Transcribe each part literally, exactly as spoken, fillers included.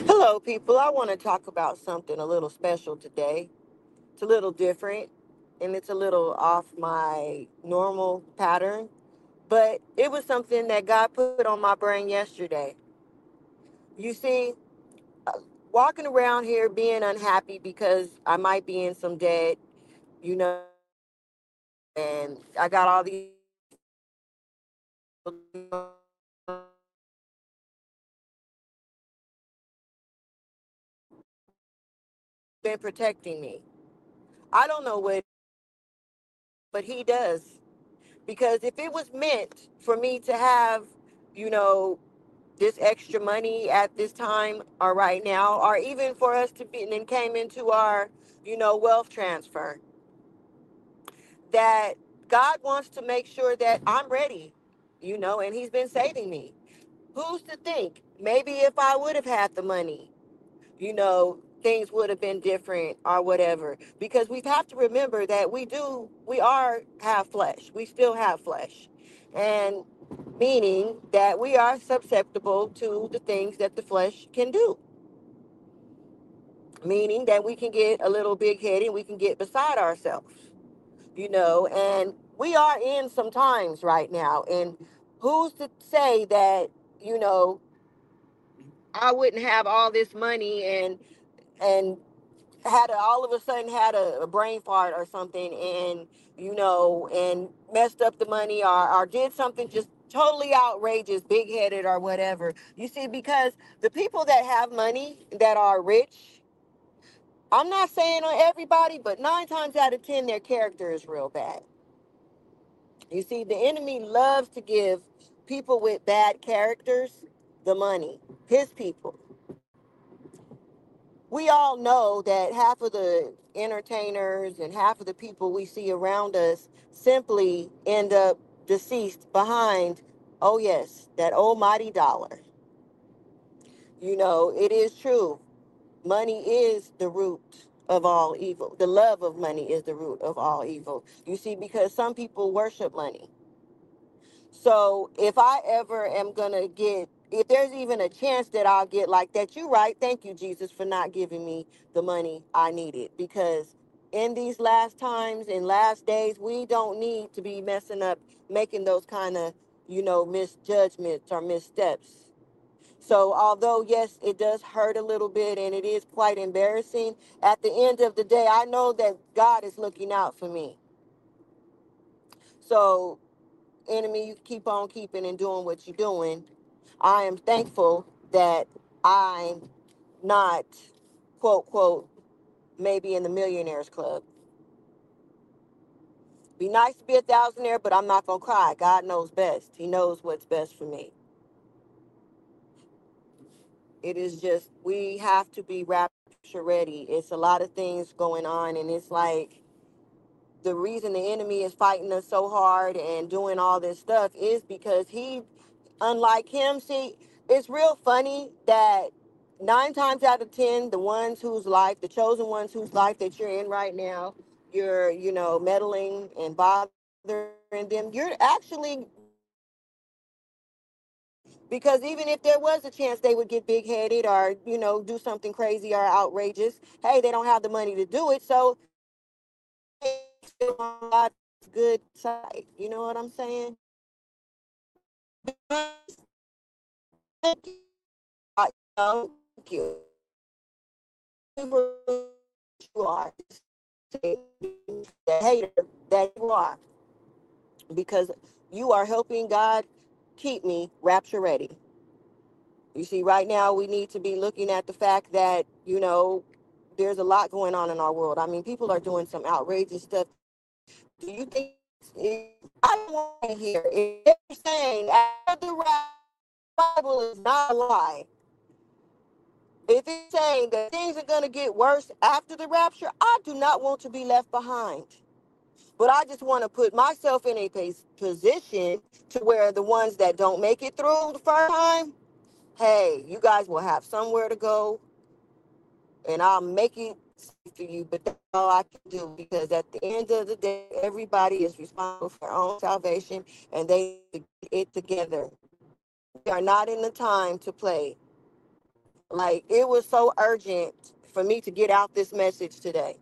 Hello, people. I want to talk about something a little special today. It's a little different and it's a little off my normal pattern, but it was something that God put on my brain yesterday. You see, uh, walking around here being unhappy because I might be in some debt, you know, and I got all these been protecting me. I don't know what, but He does. Because if it was meant for me to have, you know, this extra money at this time or right now, or even for us to be and then came into our, you know, wealth transfer, that God wants to make sure that I'm ready, you know, and He's been saving me. Who's to think? Maybe if I would have had the money, you know, things would have been different or whatever. Because we have to remember that we do, we are have flesh. We still have flesh. And meaning that we are susceptible to the things that the flesh can do. Meaning that we can get a little big headed, we can get beside ourselves, you know, and we are in some times right now. And who's to say that, you know, I wouldn't have all this money and and had a, all of a sudden had a, a brain fart or something and you know and messed up the money or, or did something just totally outrageous, big headed or whatever. You see, because the people that have money that are rich, I'm not saying on everybody, but nine times out of ten their character is real bad. You see, the enemy loves to give people with bad characters the money, his people. We all know that half of the entertainers and half of the people we see around us simply end up deceased behind, oh yes, that almighty dollar. You know, it is true. Money is the root of all evil. The love of money is the root of all evil. You see, because some people worship money. So if I ever am going to get, if there's even a chance that I'll get like that, you're right. Thank you, Jesus, for not giving me the money I needed. Because in these last times, in last days, we don't need to be messing up, making those kind of, you know, misjudgments or missteps. So although, yes, it does hurt a little bit and it is quite embarrassing, at the end of the day, I know that God is looking out for me. So enemy, you keep on keeping and doing what you're doing. I am thankful that I'm not, quote, quote, maybe in the millionaires club. Be nice to be a thousandaire, but I'm not going to cry. God knows best. He knows what's best for me. It is just, we have to be rapture ready. It's a lot of things going on, and it's like, the reason the enemy is fighting us so hard and doing all this stuff is because he, unlike him, see, it's real funny that nine times out of ten, the ones whose life, the chosen ones whose life that you're in right now, you're, you know, meddling and bothering them, you're actually, because even if there was a chance they would get big headed or, you know, do something crazy or outrageous, hey, they don't have the money to do it. So still on God's good side. You know what I'm saying? Thank you. I- um, Thank you. You are the hater that you are, because you are helping God keep me rapture ready. You see, right now we need to be looking at the fact that, you know, there's a lot going on in our world. I mean, people are doing some outrageous stuff. Do you think I don't want to hear if they're saying after the Bible is not a lie? If it's saying that things are going to get worse after the rapture, I do not want to be left behind. But I just want to put myself in a position to where the ones that don't make it through the first time, hey, you guys will have somewhere to go, and I'll make it safe for you. But that's all I can do, because at the end of the day, everybody is responsible for their own salvation, and they get it together. We are not in the time to play. Like, it was so urgent for me to get out this message today.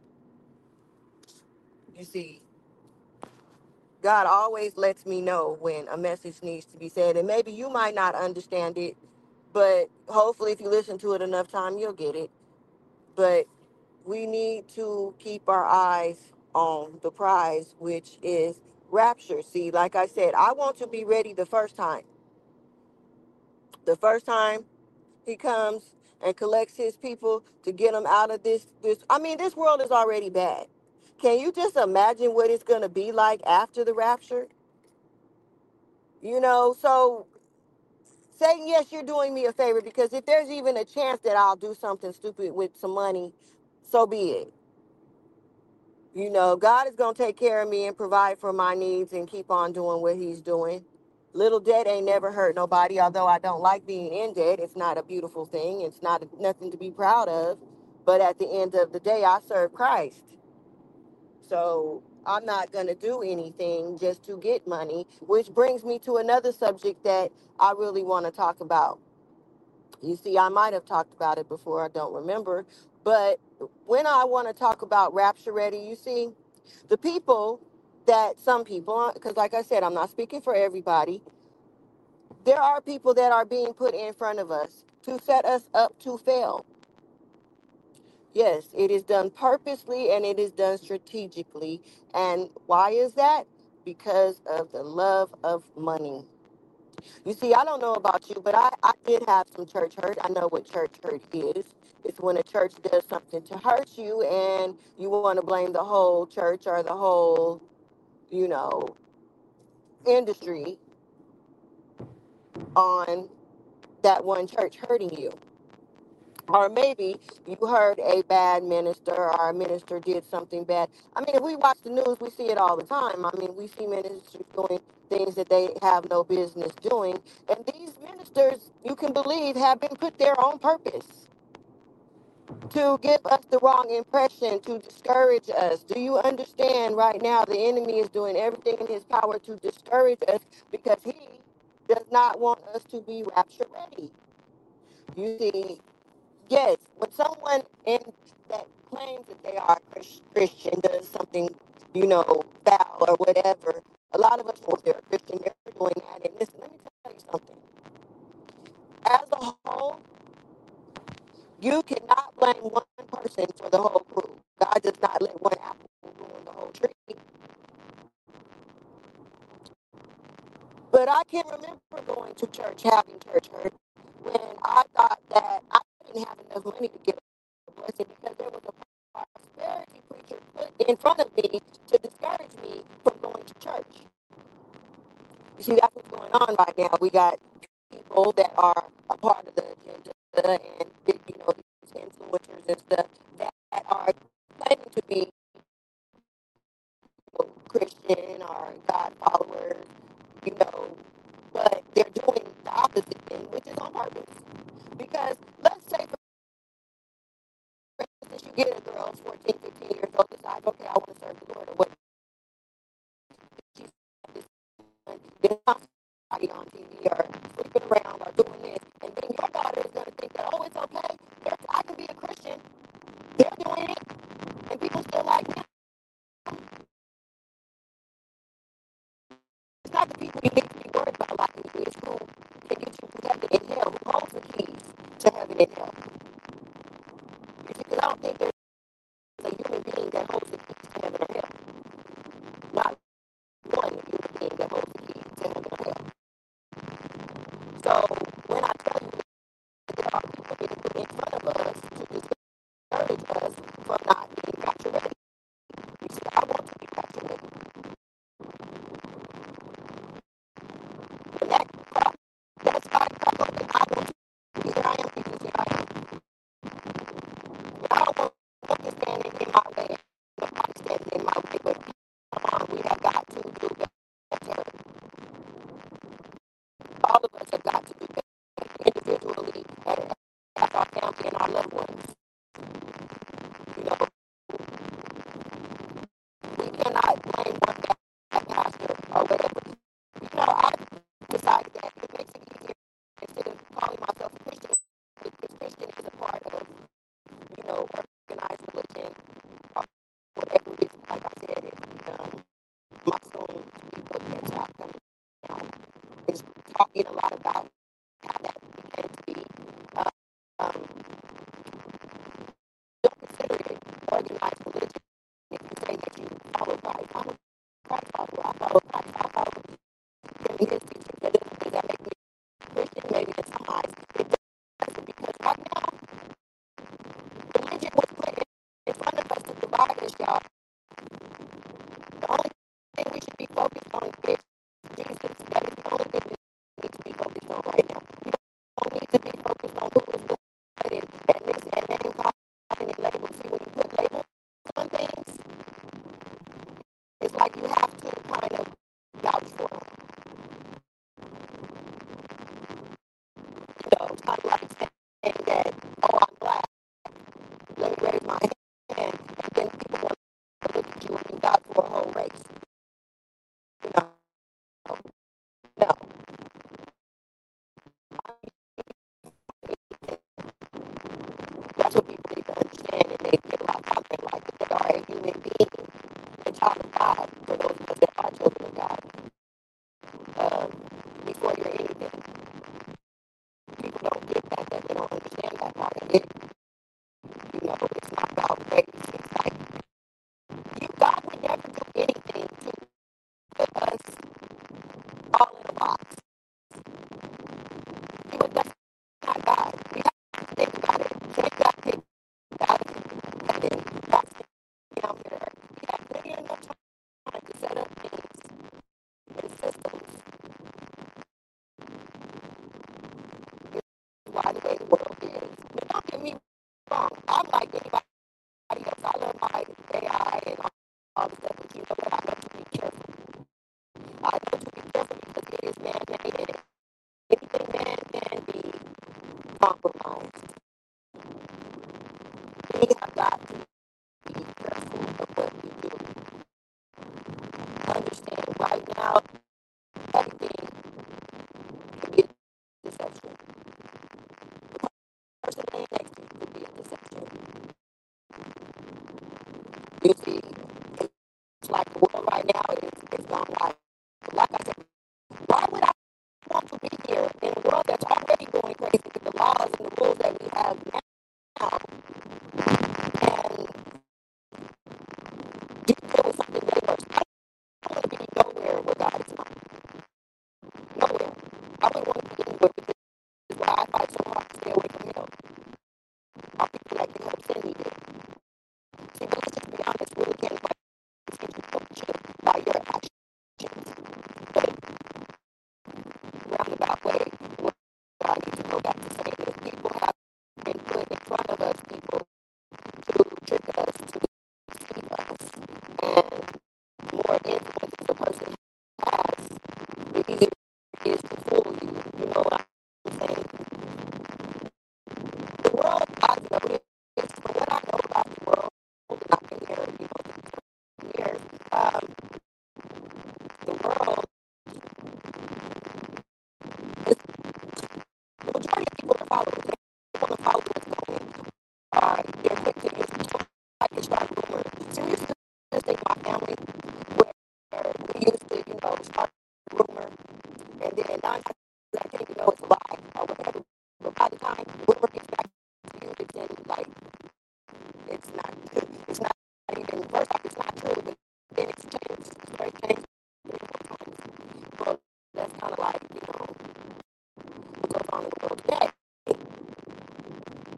You see, God always lets me know when a message needs to be said. And maybe you might not understand it, but hopefully, if you listen to it enough time, you'll get it. But we need to keep our eyes on the prize, which is rapture. See, like I said, I want to be ready the first time. The first time he comes and collects his people to get them out of this this I mean, this world is already bad. Can you just imagine what it's going to be like after the rapture? You know, so saying yes, you're doing me a favor, because if there's even a chance that I'll do something stupid with some money, so be it. You know, God is going to take care of me and provide for my needs and keep on doing what he's doing. Little debt ain't never hurt nobody, although I don't like being in debt. It's not a beautiful thing. It's not nothing to be proud of. But at the end of the day, I serve Christ. So I'm not going to do anything just to get money, which brings me to another subject that I really want to talk about. You see, I might have talked about it before, I don't remember. But when I want to talk about Rapture Ready, you see, the people that some people, because like I said, I'm not speaking for everybody, there are people that are being put in front of us to set us up to fail. Yes, it is done purposely and it is done strategically. And why is that? Because of the love of money. You see, I don't know about you, but I, I did have some church hurt. I know what church hurt is. It's when a church does something to hurt you and you want to blame the whole church or the whole, you know, industry on that one church hurting you. Or maybe you heard a bad minister or a minister did something bad. I mean, if we watch the news, we see it all the time. I mean, we see ministers doing things that they have no business doing. And these ministers, you can believe, have been put there on purpose to give us the wrong impression, to discourage us. Do you understand right now the enemy is doing everything in his power to discourage us because he does not want us to be rapture ready? You see, yes, when someone in that claims that they are a Chris- Christian does something, you know, foul or whatever, a lot of us, well, if they're a Christian, they're doing that. And listen, let me tell you something. As a whole, you cannot blame one person for the whole group. God does not let one apple ruin the whole tree. But I can remember going to church, having church hurt, when I thought that I didn't have enough money to get a blessing because there was a prosperity preacher put in front of me to discourage me from going to church. You see, that's what's going on right now. We got people that are a part of the agenda and, you know, these influencers and stuff that are claiming to be, you know, Christian or God followers, you know, but they're doing the opposite thing, which is on purpose. Because let's say, for instance, you get a girl who's fourteen, fifteen years old, decides, okay, I want to serve the Lord, or what she's then somebody on T V or sleeping around or doing this, and then your daughter is going to think that, oh, it's okay, They're, I can be a Christian, they're doing it, and people still like me. It's not the people you need to be worried about liking you, it's who can get you to heaven and hell, who holds the keys to heaven and hell. Because I don't think there's a human being that holds the keys to heaven or hell. Not one human being that holds the keys to heaven or hell. So when I tell you that there are people being put in front of us to discourage us from not being rapture ready, you see, I want to be rapture ready. When that crowd, that sky crack open, I want to. Here I am, people. Here I am. I don't want nothing standing in my way. Nobody standing in my way, but come on, we have got to do better. All of us have got to do better individually, as our family, talking a lot about how that began to be. Uh, um, don't consider it organized religion. If you say that you follow Christ, I'm a Christ follower. I follow Christ. I follow him and his teachings. That doesn't mean that make me Christian. Maybe in some eyes it doesn't, because right now religion was put in in front of us to divide us, y'all. The only thing we should be focused on is Jesus. That is the only thing we need to be focused on right now. We don't need to be focused on who is good and, and this and that and calling it labels. See, when you put labels on things, it's like you have to kind of vouch for them. You know, kind of like saying that, oh, I'm black. Let me raise my hand. And then people want to look at you and you vouch for a whole race. You know, no. That's what people need to understand, and they get a lot out there, like that they are a human being, a child of God, for those of us that are children of God. Um, before you're anything, people don't get that, that they don't understand that part of it. You know, it's not about race. It's like, you, God would never do anything to put us all in a box. He would, that's not God. We have to think about it. So we got to think about it. And then that's down there. We have plenty enough time to set up things and systems. Why the way the world is. But don't get me wrong. I'm like anybody else. I love my A I and all, all the stuff, but you know what? I know to be careful. I know to be careful because it is man-made, and anything man can be compromised. We have got to be careful of what we do. Understand right now, everything can be a deception. The person laying next to you could be a deception. You see, it's like the world right now is, is gone wild. Like I said, why would I want to be here in a world that's already going crazy with the laws and the rules that we have now, and you deal with something way worse? I don't want to be nowhere where God is not. Nowhere. I wouldn't want to be anywhere, because this is why I fight so hard to stay away from hell. Our people that can help send me there. See, but let's just be honest, really can't nobody send you help you by your actions. But roundabout way, what I need to go back to saying is people have been put in front of us, people, to trick us, to deceive us. And the more influence a person has, the easier it is to fool you. You know what I'm saying? The world, I've noticed, from what I know about the world, and I've been here, you know, for years, um, the world, is, the majority of people are followers. They want to follow what's going on. Uh, they're quick to use, like to start rumors. So we used to just think my family, where we used to, you know, start a rumor, and then nine times I think, you know, it's a lie or whatever. But by the time the rumor gets back to you, it's in, like, it's not, it's not even, first off, it's not true, but then it's changed. It's very changed three or four times. Well, that's kind of like, you know, what goes on in the world today.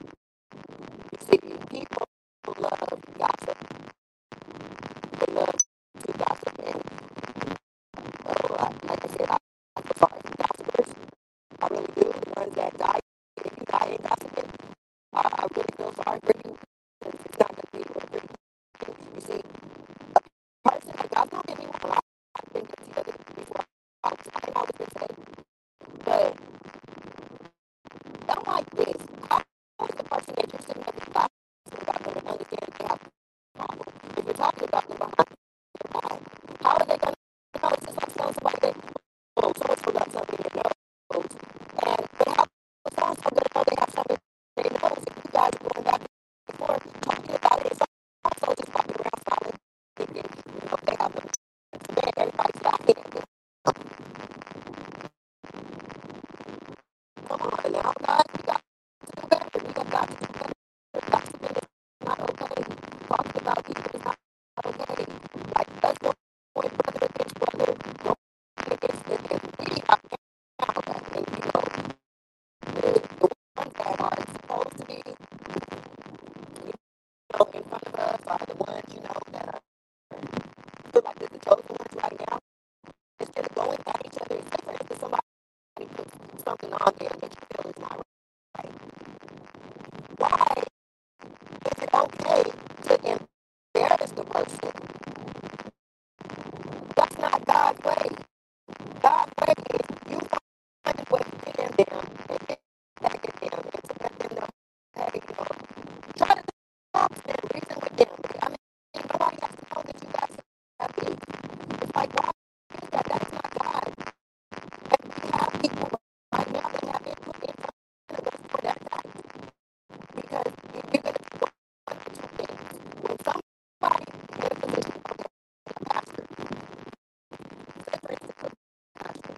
I mean, nobody has to know that you guys have peace. It's like, why is that? That's not God. And we have people right now that have been put in front of us for that fact. Because if you're going to do one or two things, when somebody in a position, okay, a pastor, say for instance, a pastor,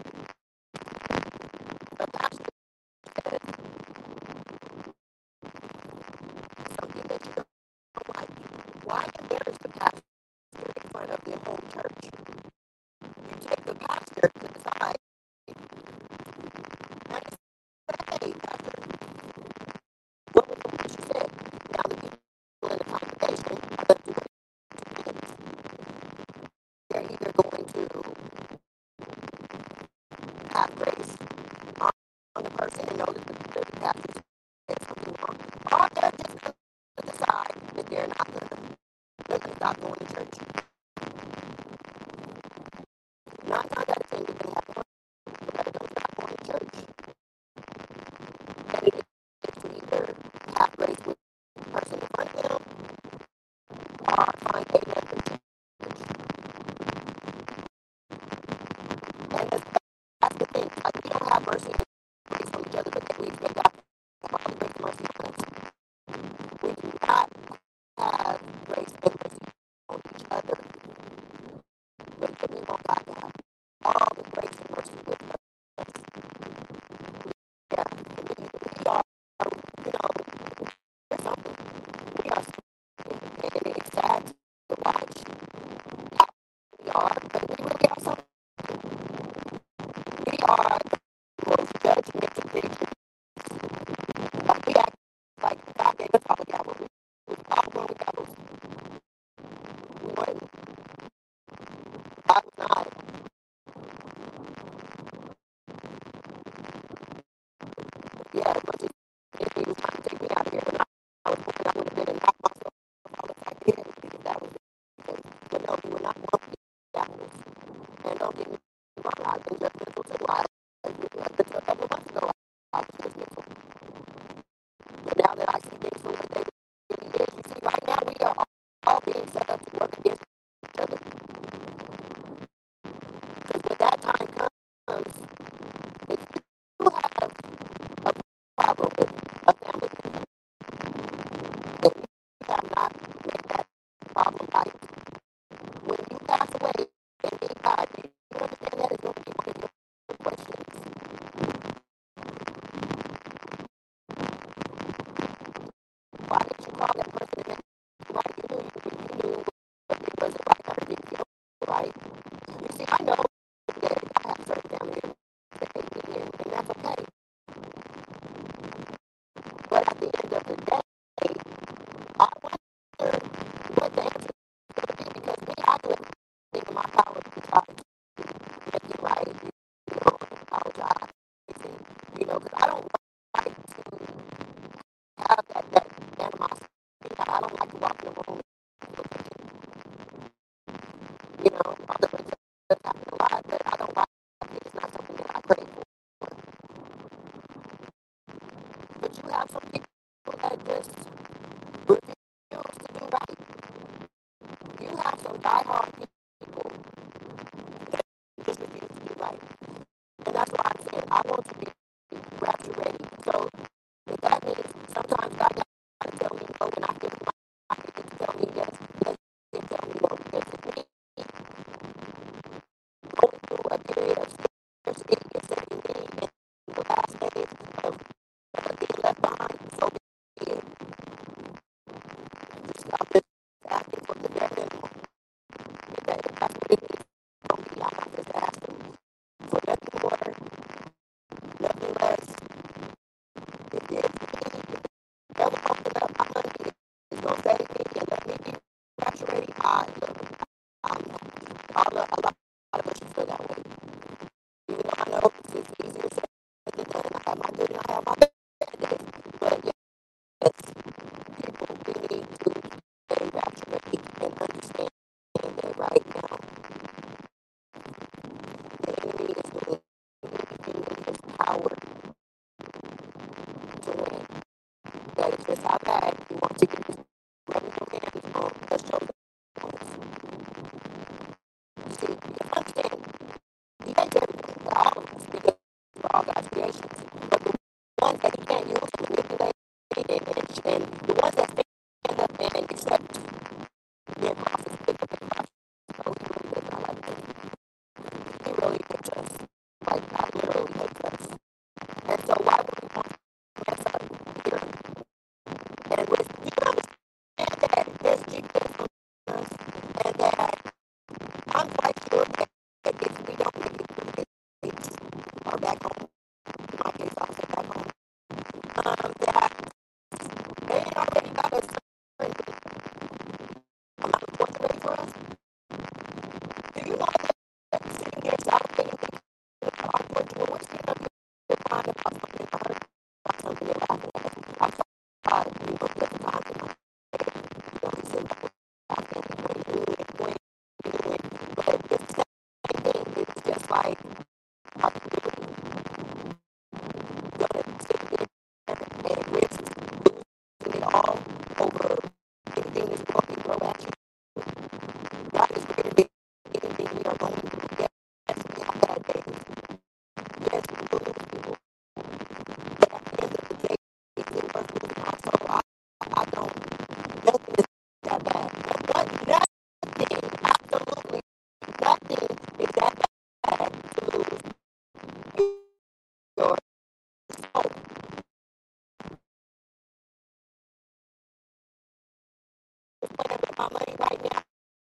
a pastor says something that you don't like, why embarrass the pastor in front of your whole church? You take the pastor to the side and say, hey, pastor, what was it that you said? Now the people in the congregation are going to do it. They're either going to have grace on, on the person and know that the, the pastor said something wrong, or they're just going to decide that they're not going to, they're going to stop going to church. Nine times out of ten, you're going to have one that are going to stop going to church. And it is to either have grace with the person in front of them or find another church. And that's, that's the thing. Like, we don't have mercy and grace on each other, but then we expect God to have all the grace and mercy on us. We do not have grace and mercy on each other, but then we want God to have all the grace and mercy with us. Yeah, we, we are, you know, there's something. We are something, and it's sad to watch how we are, but we really are something. We are the most judgmental creatures. Like, we act like God gave us all the devils. We all grown with devils. We weren't, God was not, yeah, as much as if he was trying to take me out of here when I, I was born, I would have been and knocked myself all the time here because that was because, but no, we were not born with devils. And don't get me wrong, I've been judgmental too. I, like, a couple of months ago, I was judgmental. But now that I see things for what they really is, you see, right now we are all, all being set up to work against each other. Because when that time comes, if you have a problem with a family member, if you have not made that problem right, when you pass away and meet God, you understand that is going to be one of your questions. Why did you call that person and make it right? You knew you, you knew it wasn't right or it didn't feel right. You see, I know that I have certain family members that hate me, and, and that's okay. But at the end of the day, I wonder what the answer is going to be, because me, I do everything in my power to try to make it right, you know, apologize, and, you know, because I don't like to have that, that animosity. I don't like to walk in the room, you know, although it does happen a lot, but I don't like it. It's not something that I crave for. But you have some people that just refuse to do right. You have some diehard people that just refuse to do right. And that's why I'm saying I want to be rapture ready. So if that means sometimes God got to tell me no when I feel like I need to tell me yes, let him tell me no. Because if me going through a period of scarcity and saving me in the last days of uh, being left behind, so be it. Just, I'm just asking for the bare minimum. If, that, if that's what it is going to be, I'm just asking for nothing more, nothing less. If there's me, ever open up my money, it's going to save me and let me be rapture ready. I look, I'm all a, a lot of us should feel that way. Even though I know it's easier said than done. I have my good and I have my bad days. But yes, people, we need to stay rapture ready and understand that right now the enemy is doing everything in his power to win. That is just how bad he wants to get his brother to win. and, and, and the ones that stand up and accept their crosses, pick up their cross. So he really does not like this. He really hates us. Like, God literally hates us. And so why would we want to mess up here? And with, you understand that there's Jesus on us, and that I'm quite sure that if we don't make it through the gates or back home, in my case, I'll say back home, um, that they already got us certain amount of points ready for us. Do you know that sitting there salivating our points, well, we're sitting up here crying about something or hurt about something they're laughing at us? I tried, you know, different times in my head, you know, he's sitting back laughing and pointing good and pointing good, but it's the same thing. It's just like, are you really gonna sit there and risk losing it all over anything that's going to be thrown at you? God is greater than anything we are going through. Yes, we have bad days. Yes, we will lose people. But at the end of the day, it's in us losing our soul. I, I don't, nothing is that bad. Not, nothing, absolutely nothing is that bad to lose your soul. Just playing with my money right now.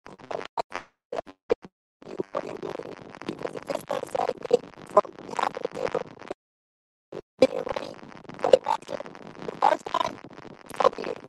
You for him doing it. Because if it's going to save me from having to deal with being ready for the rapture the first time, so be it.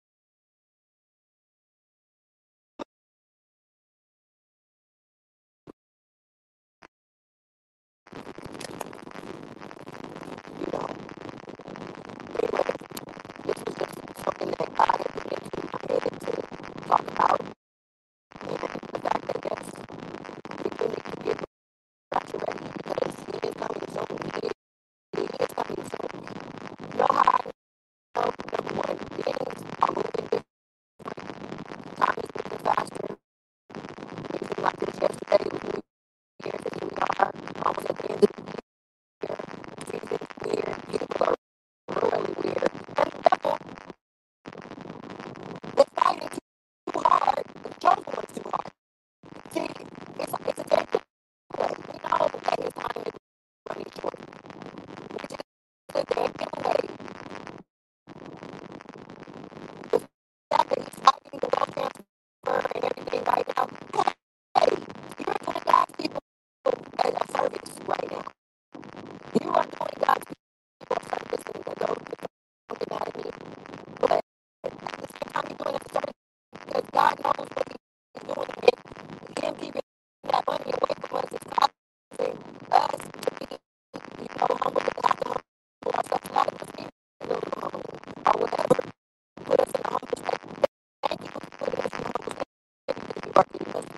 You know, anyway, this was just something that God had put into my head to talk about. And the fact that, yes, we do need to get rapture ready because He is coming soon. He is, he is coming soon. You know how I know, number one, things are moving different. Time is moving faster. It seemed like this yesterday was New Year's, and here we are, almost at the end of the year. Season's weird. People are really weird. And the devil is fighting too hard. The chosen one's too hard. See, it's, it's a take away. We know that his time is running short. Which is a take away. The fact that he's fighting the wealth transfer and everything right now. Hey, you're doing God's people a, a service right now. You are doing God's people a service, and those don't get mad at me. But at the same time, you're doing it a service because God knows what He's doing. And Him keeping that money away from us is causing us to be, you know, humble, to have to humble ourselves. A lot of us need a little humble or whatever. Put us in a humble state. Thank you for putting us in a humble state. You are keeping us